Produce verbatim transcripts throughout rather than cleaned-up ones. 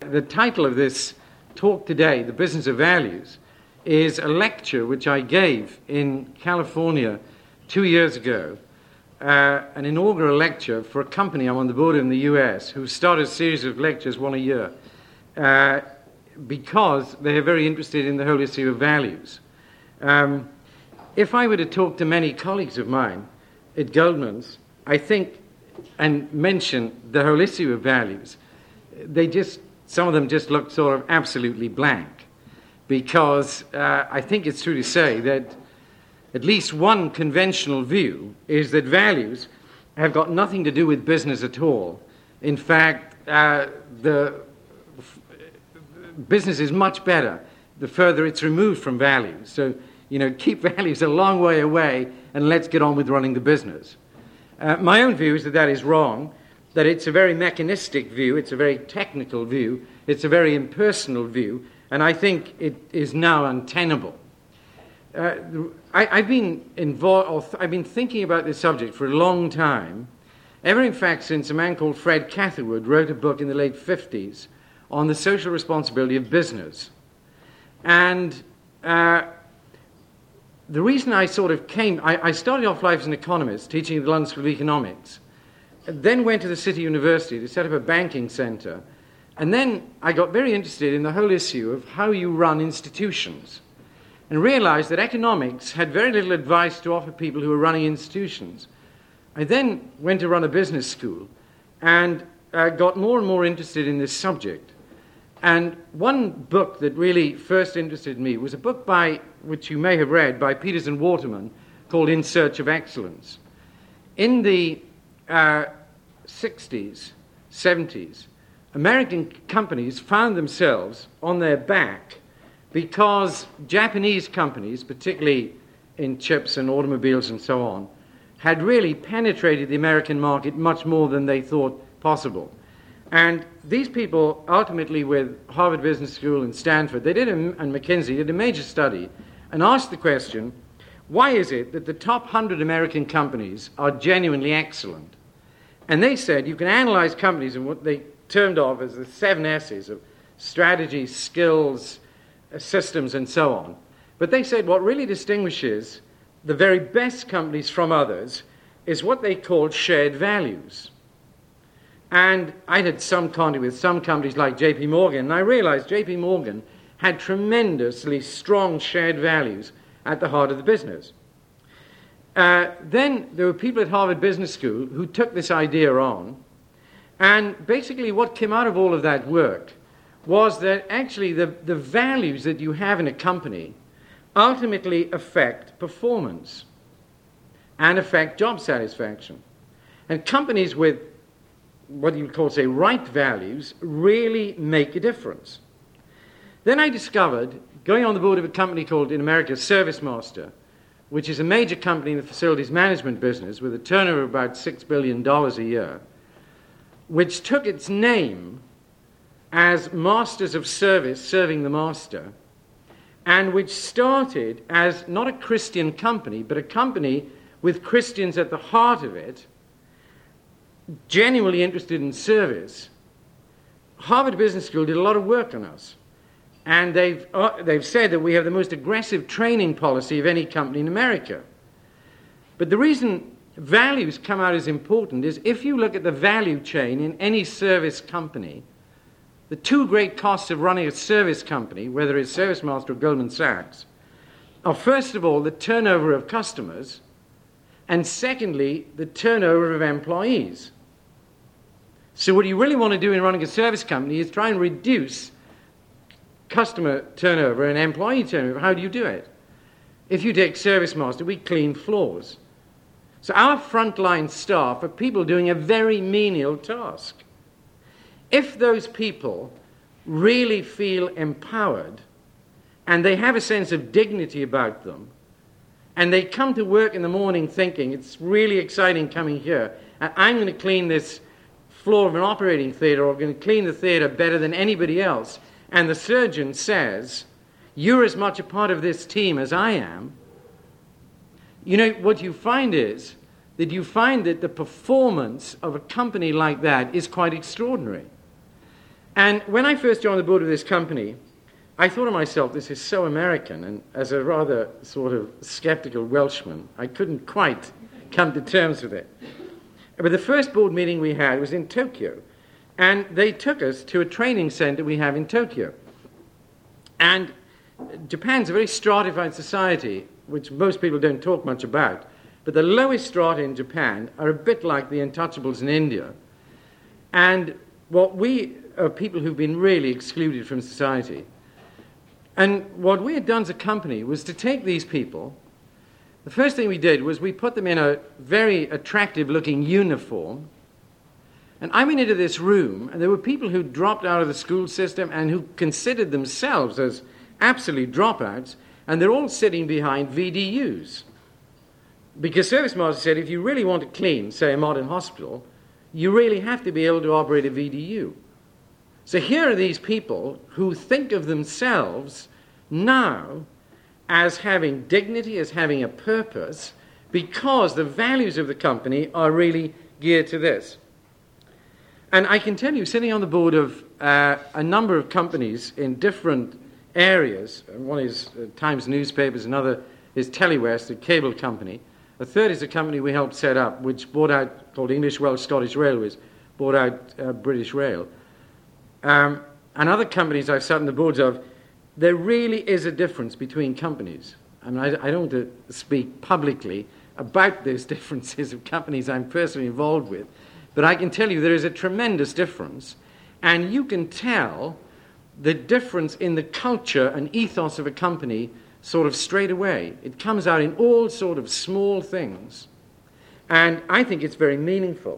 The title of this talk today, The Business of Values, is a lecture which I gave in California two years ago, uh, an inaugural lecture for a company I'm on the board of in the U S who started a series of lectures, one a year, uh, because they are very interested in the whole issue of values. Um, if I were to talk to many colleagues of mine at Goldman's, I think, and mention the whole issue of values, they just, some of them just look sort of absolutely blank, because uh, I think it's true to say that at least one conventional view is that values have got nothing to do with business at all. In fact, uh, the f- business is much better the further it's removed from values. So, you know, keep values a long way away and let's get on with running the business. Uh, my own view is that that is wrong, that it's a very mechanistic view, it's a very technical view, it's a very impersonal view, and I think it is now untenable. Uh, I, I've been involved, th- I've been thinking about this subject for a long time, ever in fact since a man called Fred Catherwood wrote a book in the late fifties on the social responsibility of business. And uh, the reason I sort of came, I, I started off life as an economist, teaching at the London School of Economics, then went to the City University to set up a banking centre, and then I got very interested in the whole issue of how you run institutions, and realized that economics had very little advice to offer people who were running institutions. I then went to run a business school and uh, got more and more interested in this subject. And one book that really first interested me was a book by, which you may have read, by Peters and Waterman, called In Search of Excellence. In the uh, sixties, seventies, American companies found themselves on their back because Japanese companies, particularly in chips and automobiles and so on, had really penetrated the American market much more than they thought possible. And these people, ultimately with Harvard Business School and Stanford, they did a, and McKinsey did a major study and asked the question, why is it that the top one hundred American companies are genuinely excellent? And they said you can analyze companies in what they termed of as the seven S's of strategy, skills, systems, and so on. But they said what really distinguishes the very best companies from others is what they called shared values. And I had some contact with some companies like J P Morgan, and I realized J P Morgan had tremendously strong shared values at the heart of the business. Uh, then there were people at Harvard Business School who took this idea on, and basically what came out of all of that work was that actually the, the values that you have in a company ultimately affect performance and affect job satisfaction. And companies with what you would call, say, right values really make a difference. Then I discovered, going on the board of a company called, in America, ServiceMaster, which is a major company in the facilities management business with a turnover of about six billion dollars a year, which took its name as Masters of Service, serving the master, and which started as not a Christian company, but a company with Christians at the heart of it, genuinely interested in service. Harvard Business School did a lot of work on us, and they've, uh, they've said that we have the most aggressive training policy of any company in America. But the reason values come out as important is if you look at the value chain in any service company, the two great costs of running a service company, whether it's ServiceMaster or Goldman Sachs, are first of all the turnover of customers, and secondly, the turnover of employees. So what you really want to do in running a service company is try and reduce customer turnover and employee turnover. How do you do it? If you take ServiceMaster, we clean floors. So our frontline staff are people doing a very menial task. If those people really feel empowered and they have a sense of dignity about them, and they come to work in the morning thinking, it's really exciting coming here, and I'm going to clean this floor of an operating theater, or I'm going to clean the theater better than anybody else, and the surgeon says, you're as much a part of this team as I am, you know, what you find is that you find that the performance of a company like that is quite extraordinary. And when I first joined the board of this company, I thought to myself, this is so American, and as a rather sort of skeptical Welshman, I couldn't quite come to terms with it. But the first board meeting we had was in Tokyo, and they took us to a training center we have in Tokyo. And Japan's a very stratified society, which most people don't talk much about, but the lowest strata in Japan are a bit like the untouchables in India. And what we are people who've been really excluded from society. And what we had done as a company was to take these people. The first thing we did was we put them in a very attractive-looking uniform. And I went into this room, and there were people who dropped out of the school system and who considered themselves as absolute dropouts, and they're all sitting behind V D Us. Because Service Master said, if you really want to clean, say, a modern hospital, you really have to be able to operate a V D U. So here are these people who think of themselves now as having dignity, as having a purpose, because the values of the company are really geared to this. And I can tell you, sitting on the board of uh, a number of companies in different areas, one is uh, Times Newspapers, another is Telewest, a cable company. A third is a company we helped set up, which bought out, called English Welsh Scottish Railways, bought out uh, British Rail. Um, and other companies I've sat on the boards of, there really is a difference between companies. I mean, I, I don't want to speak publicly about those differences of companies I'm personally involved with, but I can tell you there is a tremendous difference, and you can tell the difference in the culture and ethos of a company sort of straight away. It comes out in all sort of small things, and I think it's very meaningful.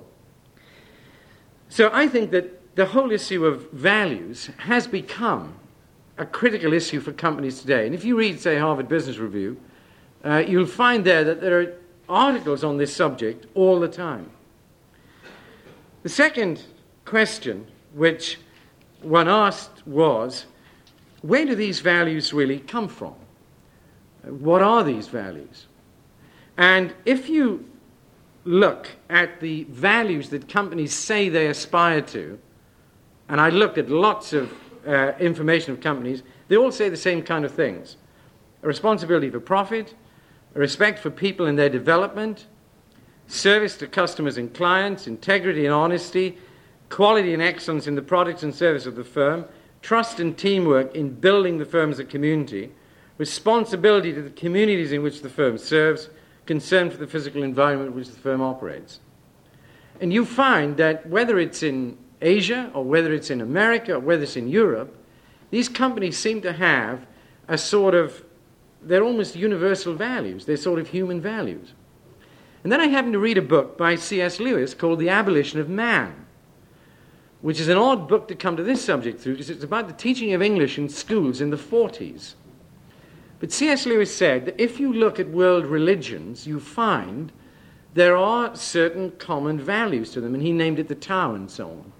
So I think that the whole issue of values has become a critical issue for companies today. And if you read, say, Harvard Business Review, uh, you'll find there that there are articles on this subject all the time. The second question which one asked was, where do these values really come from? What are these values? And if you look at the values that companies say they aspire to, and I looked at lots of uh, information of companies, they all say the same kind of things. A responsibility for profit, a respect for people and their development, service to customers and clients, integrity and honesty, quality and excellence in the products and service of the firm, trust and teamwork in building the firm as a community, responsibility to the communities in which the firm serves, concern for the physical environment in which the firm operates. And you find that whether it's in Asia, or whether it's in America, or whether it's in Europe, these companies seem to have a sort of, they're almost universal values. They're sort of human values. And then I happened to read a book by C S Lewis called The Abolition of Man, which is an odd book to come to this subject through, because it's about the teaching of English in schools in the forties. But C S Lewis said that if you look at world religions, you find there are certain common values to them, and he named it the Tao and so on.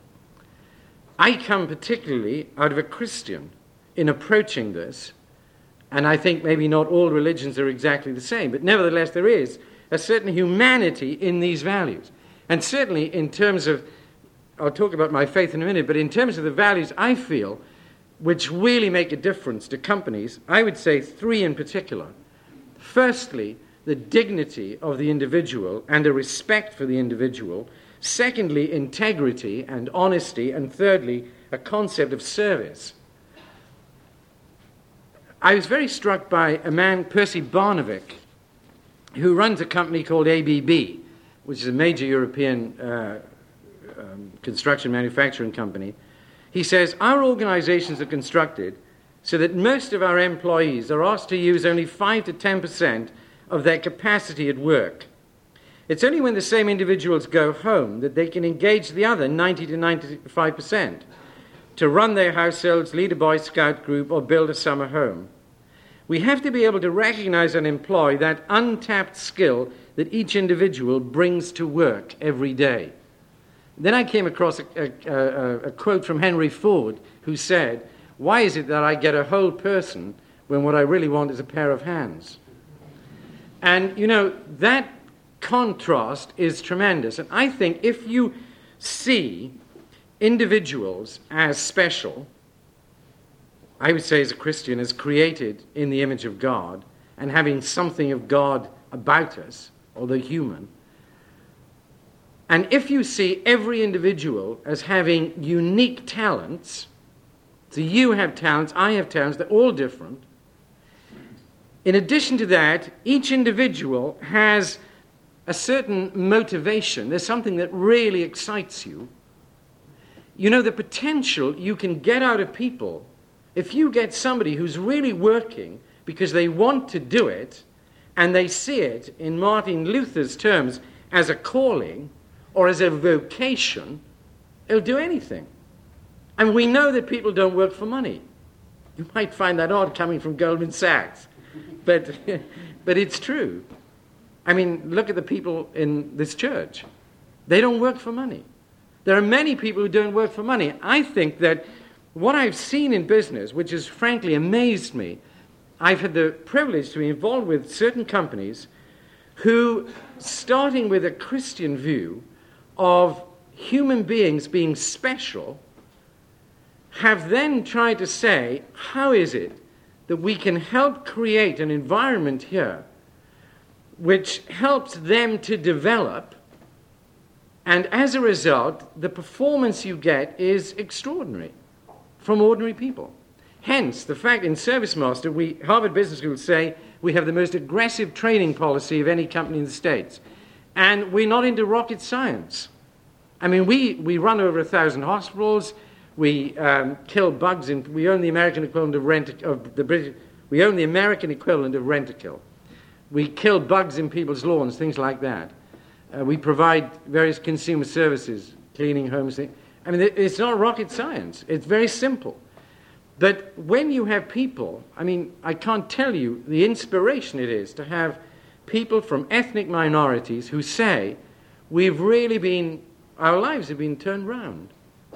I come particularly out of a Christian in approaching this, and I think maybe not all religions are exactly the same, but nevertheless there is a certain humanity in these values. And certainly in terms of, I'll talk about my faith in a minute, but in terms of the values I feel which really make a difference to companies, I would say three in particular. Firstly, the dignity of the individual and a respect for the individual. Secondly, integrity and honesty. And thirdly, a concept of service. I was very struck by a man, Percy Barnevik, who runs a company called A B B, which is a major European uh, um, construction manufacturing company. He says, our organizations are constructed so that most of our employees are asked to use only five to ten percent of their capacity at work. It's only when the same individuals go home that they can engage the other ninety to ninety-five percent to run their households, lead a Boy Scout group, or build a summer home. We have to be able to recognize and employ that untapped skill that each individual brings to work every day. Then I came across a, a, a, a quote from Henry Ford, who said, why is it that I get a whole person when what I really want is a pair of hands? And, you know, that contrast is tremendous. And I think if you see individuals as special, I would say as a Christian, as created in the image of God and having something of God about us, although human. And if you see every individual as having unique talents, so you have talents, I have talents, they're all different. In addition to that, each individual has a certain motivation. There's something that really excites you. You know, the potential you can get out of people, if you get somebody who's really working because they want to do it, and they see it, in Martin Luther's terms, as a calling or as a vocation, they'll do anything. And we know that people don't work for money. You might find that odd coming from Goldman Sachs, but, but it's true. I mean, look at the people in this church. They don't work for money. There are many people who don't work for money. I think that what I've seen in business, which has frankly amazed me, I've had the privilege to be involved with certain companies who, starting with a Christian view of human beings being special, have then tried to say, how is it that we can help create an environment here which helps them to develop, and as a result, the performance you get is extraordinary from ordinary people. Hence, the fact in ServiceMaster, we, Harvard Business School say we have the most aggressive training policy of any company in the States. And we're not into rocket science. I mean, we, we run over a thousand hospitals. We um, kill bugs, and we own the American equivalent of rent of the British. We own the American equivalent of rent-a-kill. We kill bugs in people's lawns, things like that. Uh, we provide various consumer services, cleaning homes. I mean, it's not rocket science. It's very simple. But when you have people, I mean, I can't tell you the inspiration it is to have people from ethnic minorities who say, we've really been, our lives have been turned round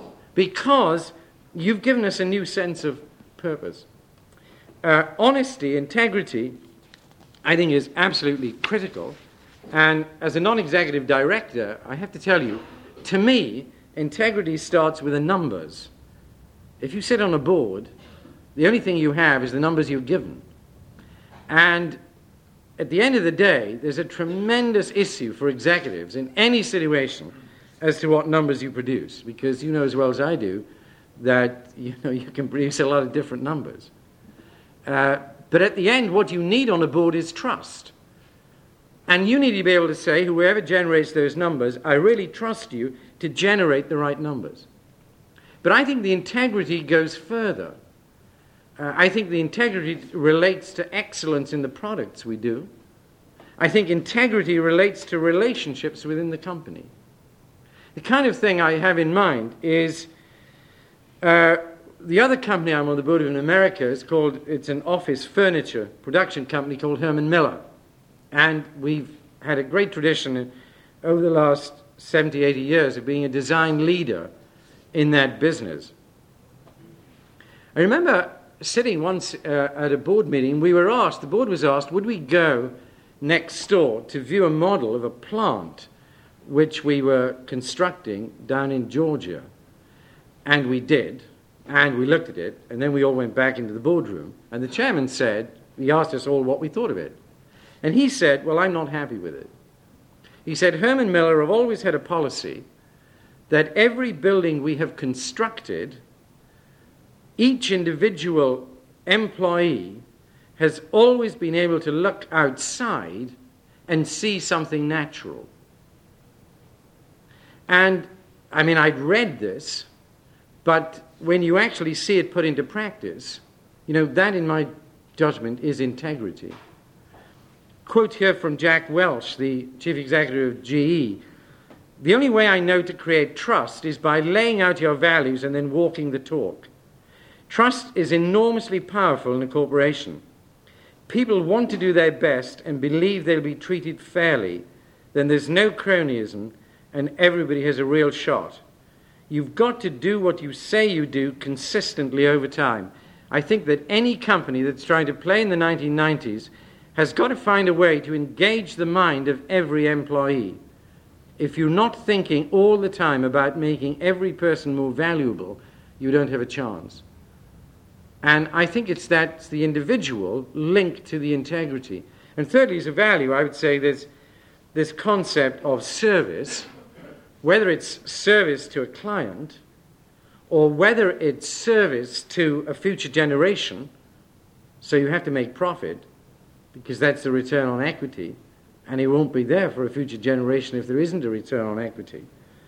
because you've given us a new sense of purpose. Uh, honesty, integrity, I think is absolutely critical. And as a non-executive director, I have to tell you, to me, integrity starts with the numbers. If you sit on a board, the only thing you have is the numbers you're given. And at the end of the day, there's a tremendous issue for executives in any situation as to what numbers you produce, because you know as well as I do that you know you can produce a lot of different numbers. Uh, but at the end, what you need on a board is trust. And you need to be able to say, whoever generates those numbers, I really trust you to generate the right numbers. But I think the integrity goes further. Uh, I think the integrity relates to excellence in the products we do. I think integrity relates to relationships within the company. The kind of thing I have in mind is uh, the other company I'm on the board of in America is called, it's an office furniture production company called Herman Miller. And we've had a great tradition over the last seventy, eighty years of being a design leader in that business. I remember sitting once uh, at a board meeting, we were asked, the board was asked, would we go next door to view a model of a plant which we were constructing down in Georgia. And we did, and we looked at it, and then we all went back into the boardroom, and the chairman said, he asked us all what we thought of it. And he said, well, I'm not happy with it. He said, Herman Miller have always had a policy that every building we have constructed, each individual employee has always been able to look outside and see something natural. And, I mean, I'd read this, but when you actually see it put into practice, you know, that, in my judgment, is integrity. Quote here from Jack Welch, the chief executive of G E. The only way I know to create trust is by laying out your values and then walking the talk. Trust is enormously powerful in a corporation. People want to do their best and believe they'll be treated fairly. Then there's no cronyism and everybody has a real shot. You've got to do what you say you do consistently over time. I think that any company that's trying to play in the nineteen nineties has got to find a way to engage the mind of every employee. if you're not thinking all the time about making every person more valuable, you don't have a chance. And I think it's that's the individual linked to the integrity. And thirdly, as a value, I would say there's this concept of service, whether it's service to a client or whether it's service to a future generation. So you have to make profit because that's the return on equity, and it won't be there for a future generation if there isn't a return on equity.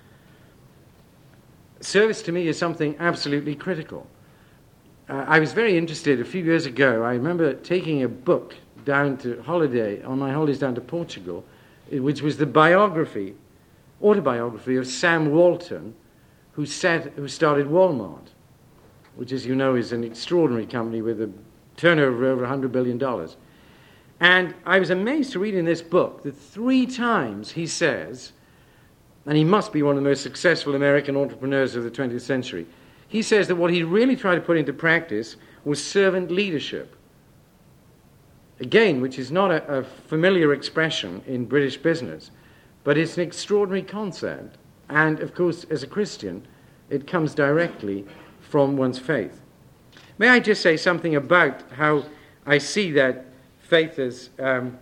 Service to me is something absolutely critical. Uh, I was very interested a few years ago. I remember taking a book down to holiday, on my holidays down to Portugal, which was the biography, autobiography of Sam Walton, who, sat, who started Walmart, which, as you know, is an extraordinary company with a turnover of over one hundred billion dollars. And I was amazed to read in this book that three times he says, and he must be one of the most successful American entrepreneurs of the twentieth century, he says that what he really tried to put into practice was servant leadership. Again, which is not a, a familiar expression in British business, but it's an extraordinary concept. And, of course, as a Christian, it comes directly from one's faith. May I just say something about how I see that faith as um,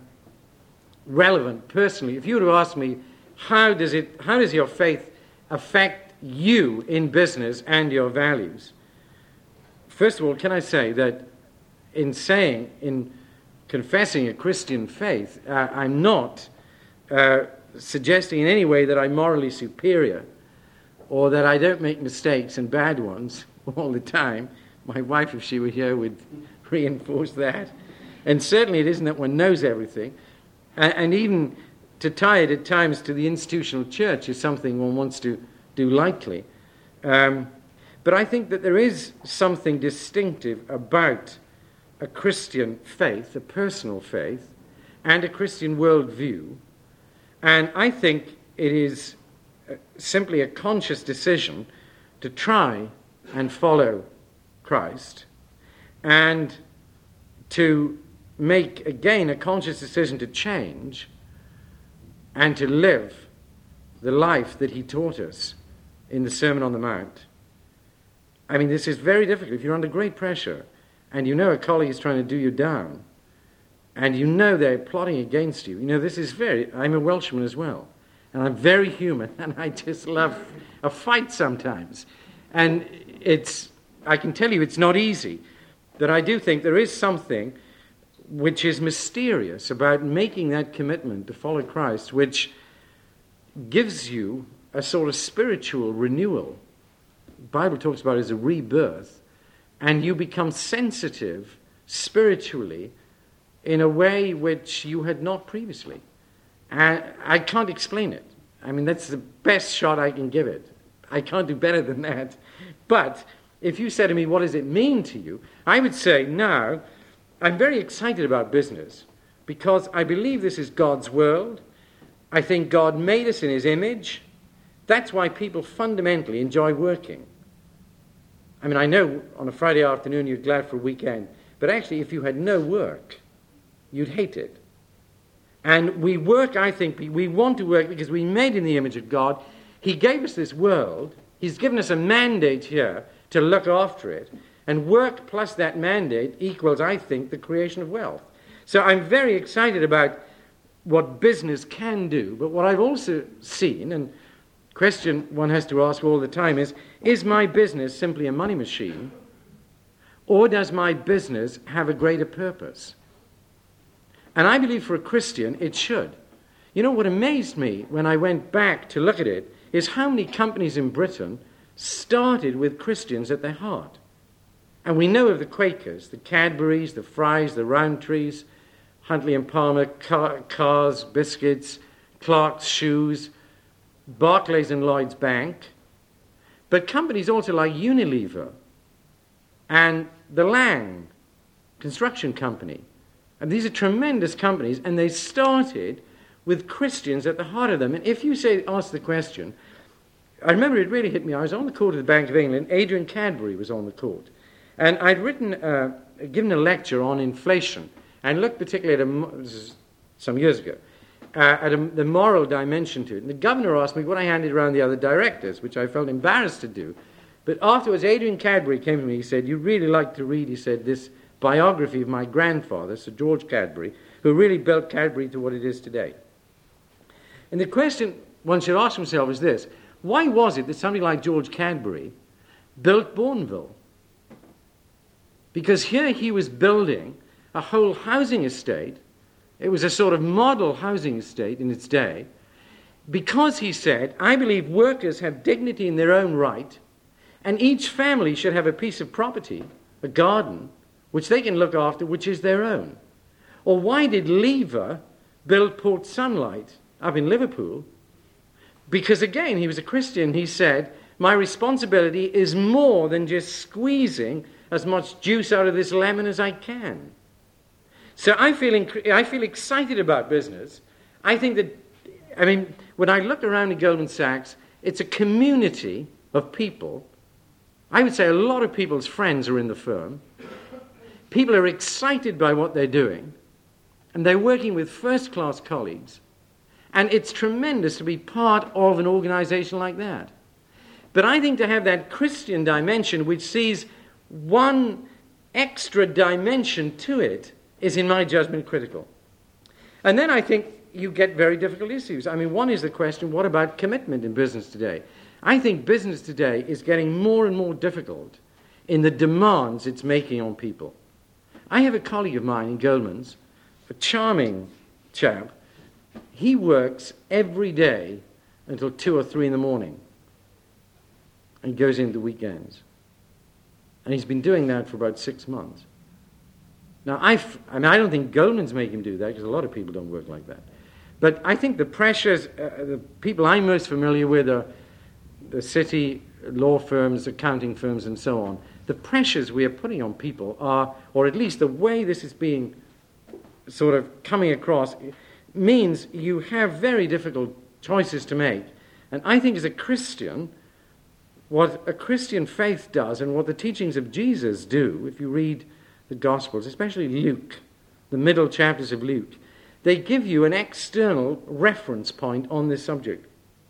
relevant personally? If you were to ask me, how does it, how does your faith affect you in business and your values? First of all, can I say that in saying, in confessing a Christian faith, uh, I'm not uh, suggesting in any way that I'm morally superior or that I don't make mistakes and bad ones all the time. My wife, if she were here, would reinforce that. And certainly it isn't that one knows everything. And, and even to tie it at times to the institutional church is something one wants to do lightly. Um, but I think that there is something distinctive about a Christian faith, a personal faith, and a Christian worldview. And I think it is simply a conscious decision to try and follow Christ and to make, again, a conscious decision to change and to live the life that he taught us in the Sermon on the Mount. I mean, this is very difficult. If you're under great pressure and you know a colleague is trying to do you down and you know they're plotting against you, you know, this is very... I'm a Welshman as well, and I'm very human, and I just love a fight sometimes. And it's... I can tell you it's not easy, but I do think there is something which is mysterious about making that commitment to follow Christ, which gives you a sort of spiritual renewal. The Bible talks about it as a rebirth, and you become sensitive spiritually in a way which you had not previously. And I can't explain it. I mean, that's the best shot I can give it. I can't do better than that. But if you said to me, what does it mean to you? I would say, now, I'm very excited about business because I believe this is God's world. I think God made us in his image. That's why people fundamentally enjoy working. I mean, I know on a Friday afternoon you're glad for a weekend, but actually if you had no work, you'd hate it. And we work, I think, we want to work because we made in the image of God. He gave us this world. He's given us a mandate here to look after it. And work plus that mandate equals, I think, the creation of wealth. So I'm very excited about what business can do. But what I've also seen, and question one has to ask all the time is, is my business simply a money machine? Or does my business have a greater purpose? And I believe for a Christian, it should. You know, what amazed me when I went back to look at it is how many companies in Britain started with Christians at their heart. And we know of the Quakers, the Cadburys, the Frys, the Rowntrees, Huntley and Palmer, Car- Cars, Biscuits, Clark's Shoes, Barclays and Lloyd's Bank. But companies also like Unilever and the Lang Construction Company. And these are tremendous companies, and they started with Christians at the heart of them. And if you say, ask the question, I remember it really hit me. I was on the court of the Bank of England. Adrian Cadbury was on the court. And I'd written, uh, given a lecture on inflation, and looked particularly at a, this is some years ago, uh, at a, the moral dimension to it. And the governor asked me what I handed around the other directors, which I felt embarrassed to do. But afterwards, Adrian Cadbury came to me. He said, "You'd really like to read," he said, "this biography of my grandfather, Sir George Cadbury, who really built Cadbury to what it is today." And the question one should ask himself is this: why was it that somebody like George Cadbury built Bourneville? Because here he was building a whole housing estate. It was a sort of model housing estate in its day. Because he said, "I believe workers have dignity in their own right, and each family should have a piece of property, a garden, which they can look after, which is their own." Or why did Lever build Port Sunlight up in Liverpool? Because again, he was a Christian. He said, "My responsibility is more than just squeezing as much juice out of this lemon as I can." So I feel, inc- I feel excited about business. I think that, I mean, when I look around at Goldman Sachs, it's a community of people. I would say a lot of people's friends are in the firm. People are excited by what they're doing, and they're working with first-class colleagues. And it's tremendous to be part of an organization like that. But I think to have that Christian dimension, which sees one extra dimension to it, is, in my judgment, critical. And then I think you get very difficult issues. I mean, one is the question, what about commitment in business today? I think business today is getting more and more difficult in the demands it's making on people. I have a colleague of mine in Goldman's, a charming chap. He works every day until two or three in the morning and goes into weekends. And he's been doing that for about six months. Now, I've, I mean, I don't think Goldman's make him do that, because a lot of people don't work like that. But I think the pressures, uh, the people I'm most familiar with are the city law firms, accounting firms, and so on. The pressures we are putting on people are, or at least the way this is being sort of coming across, means you have very difficult choices to make. And I think as a Christian, what a Christian faith does and what the teachings of Jesus do, if you read the Gospels, especially Luke, the middle chapters of Luke, they give you an external reference point on this subject.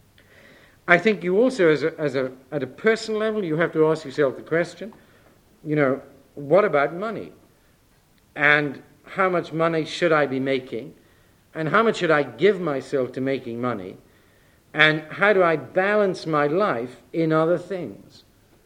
I think you also, as a, as a, at a personal level, you have to ask yourself the question, you know, what about money? And how much money should I be making? And how much should I give myself to making money? And how do I balance my life in other things?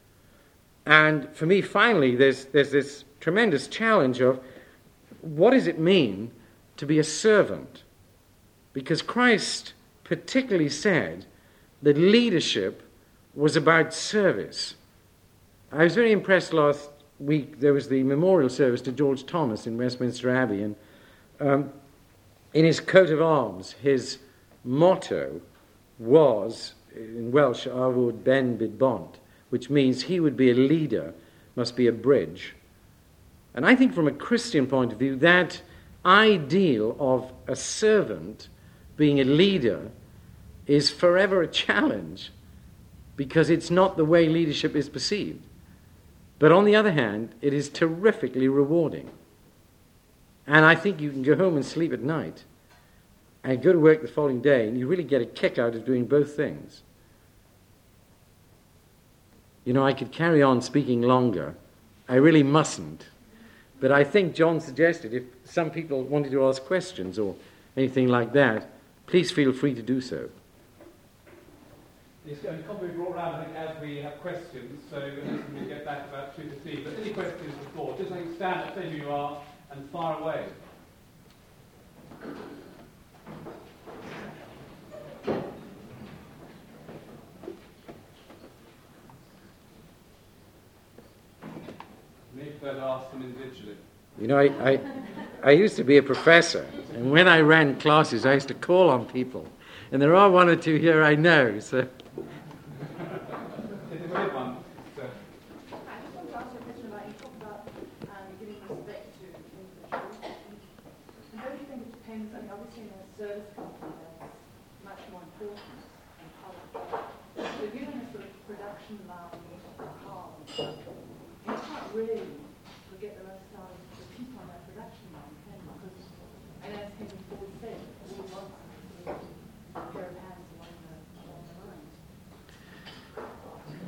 And for me, finally, there's, there's this tremendous challenge of what does it mean to be a servant? Because Christ particularly said that leadership was about service. I was very impressed last week. There was the memorial service to George Thomas in Westminster Abbey, and um, in his coat of arms, his motto was, in Welsh, Arwyd Ben Byd Bont, which means he would be a leader, must be a bridge. And I think from a Christian point of view, that ideal of a servant being a leader is forever a challenge, because it's not the way leadership is perceived. But on the other hand, it is terrifically rewarding. And I think you can go home and sleep at night and go to work the following day, and you really get a kick out of doing both things. You know, I could carry on speaking longer. I really mustn't. But I think John suggested if some people wanted to ask questions or anything like that, please feel free to do so. Yes, and copy will roll around, I think, as we have questions, so we'll get back about two fifteen. But any questions before? Just like stand up, say who you are, and fire away. Maybe better ask them individually. You know, I, I, I used to be a professor, and when I ran classes, I used to call on people. And there are one or two here I know, so...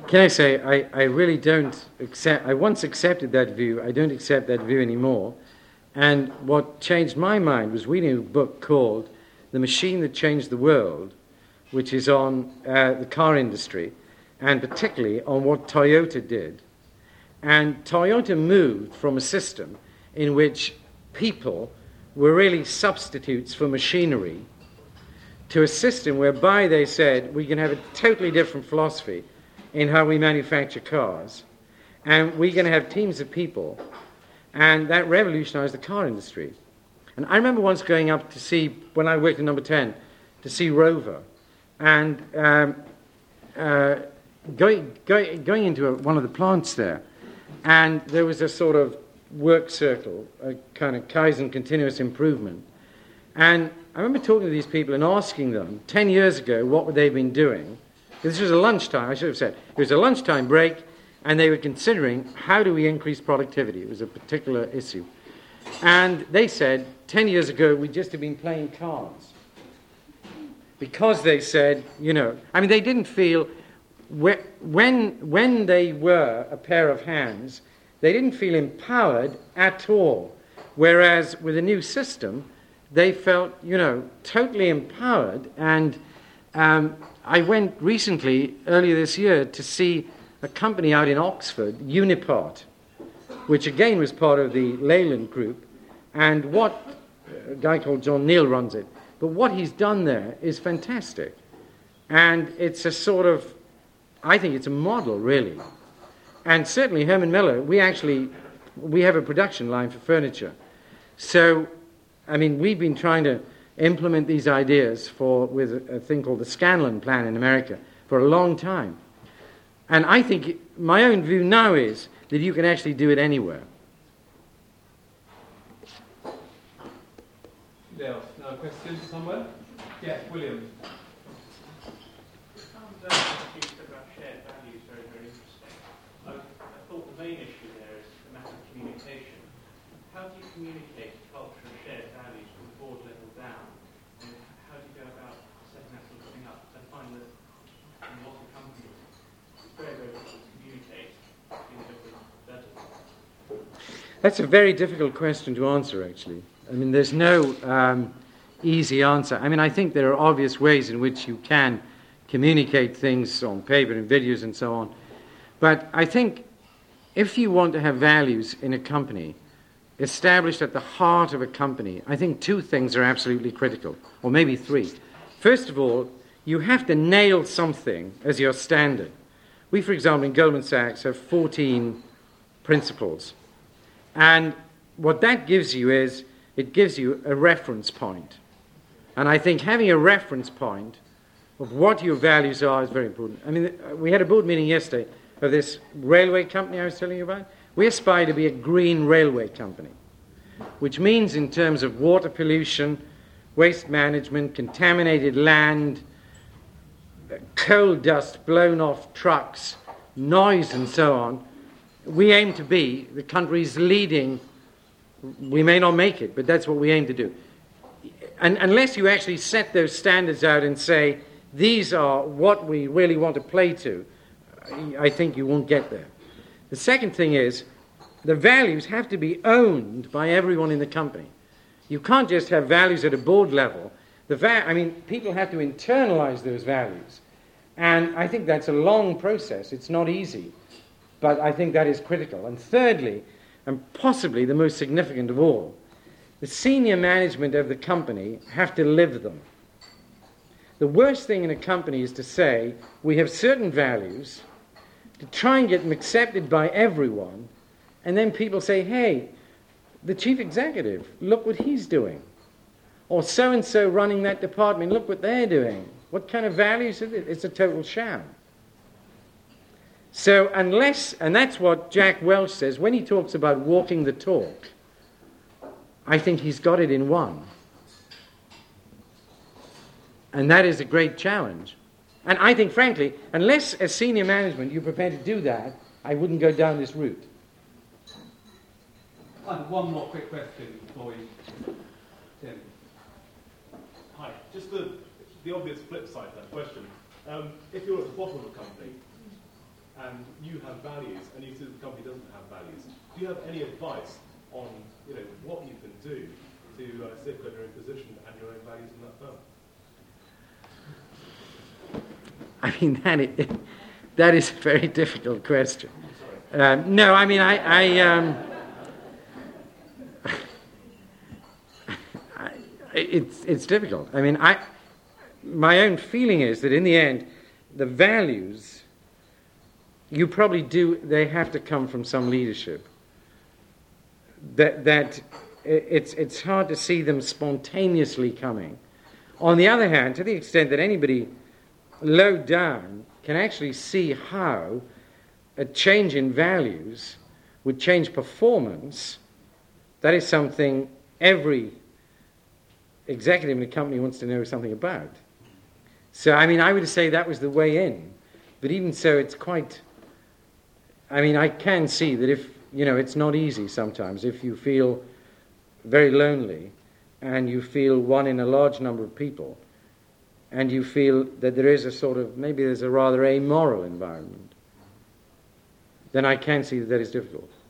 can I say, I, I really don't accept, I once accepted that view, I don't accept that view anymore. And what changed my mind was reading a book called The Machine That Changed the World, which is on uh, the car industry, and particularly on what Toyota did. And Toyota moved from a system in which people were really substitutes for machinery to a system whereby they said we can have a totally different philosophy in how we manufacture cars, and we're going to have teams of people, and that revolutionized the car industry. And I remember once going up to see, when I worked in Number ten, to see Rover, and um, uh, going, going, going into a, one of the plants there, and there was a sort of work circle, a kind of Kaizen continuous improvement. And I remember talking to these people and asking them, ten years ago, what would they have been doing? This was a lunchtime, I should have said. It was a lunchtime break, and they were considering how do we increase productivity. It was a particular issue. And they said, ten years ago, we'd just have been playing cards. Because they said, you know, I mean, they didn't feel, when, when they were a pair of hands, they didn't feel empowered at all. Whereas with a new system, they felt, you know, totally empowered. And um, I went recently, earlier this year, to see a company out in Oxford, Unipart, which again was part of the Leyland Group. And what, a guy called John Neal runs it, but what he's done there is fantastic. And it's a sort of, I think it's a model, really. And certainly Herman Miller, we actually, we have a production line for furniture. So, I mean, we've been trying to implement these ideas for with a, a thing called the Scanlon Plan in America for a long time. And I think it, my own view now is that you can actually do it anywhere. Yeah, no question somewhere? Yes, William. Main issue there is the matter of communication. How do you communicate a culture of shared values from the board level down? And how do you go about setting that sort of thing up? I find that in lots of companies, it's very, very difficult to communicate in different levels. That's a very difficult question to answer, actually. I mean, there's no um, easy answer. I mean, I think there are obvious ways in which you can communicate things on paper and videos and so on. But I think if you want to have values in a company established at the heart of a company, I think two things are absolutely critical, or maybe three. First of all, you have to nail something as your standard. We, for example, in Goldman Sachs have fourteen principles. And what that gives you is, it gives you a reference point. And I think having a reference point of what your values are is very important. I mean, we had a board meeting yesterday of this railway company I was telling you about. We aspire to be a green railway company, which means in terms of water pollution, waste management, contaminated land, coal dust blown off trucks, noise and so on, we aim to be the country's leading. We may not make it, but that's what we aim to do. And unless you actually set those standards out and say, these are what we really want to play to, I think you won't get there. The second thing is, the values have to be owned by everyone in the company. You can't just have values at a board level. The va- I mean, people have to internalize those values. And I think that's a long process. It's not easy. But I think that is critical. And thirdly, and possibly the most significant of all, the senior management of the company have to live them. The worst thing in a company is to say, we have certain values, to try and get them accepted by everyone, and then people say, hey, the chief executive, look what he's doing. Or so-and-so running that department, look what they're doing. What kind of values is it? It's a total sham. So unless, and that's what Jack Welch says, when he talks about walking the talk, I think he's got it in one. And that is a great challenge. And I think, frankly, unless as senior management you're prepared to do that, I wouldn't go down this route. And one more quick question before we... Tim. Hi. Just the, the obvious flip side of that question. Um, if you're at the bottom of a company and you have values, and you see that the company doesn't have values. Do you have any advice on, you know, what you can do to uh, safeguard your own position and your own values in that firm? I mean, that is, that is a very difficult question. Um, no, I mean, I, I, um, I, it's it's difficult. I mean, I, my own feeling is that in the end, the values, you probably do. They have to come from some leadership. That that it's it's hard to see them spontaneously coming. On the other hand, to the extent that anybody low down can actually see how a change in values would change performance, that is something every executive in a company wants to know something about. So, I mean, I would say that was the way in. But even so, it's quite... I mean, I can see that if, you know, it's not easy sometimes. If you feel very lonely and you feel one in a large number of people and you feel that there is a sort of, maybe there's a rather amoral environment, then I can see that that is difficult.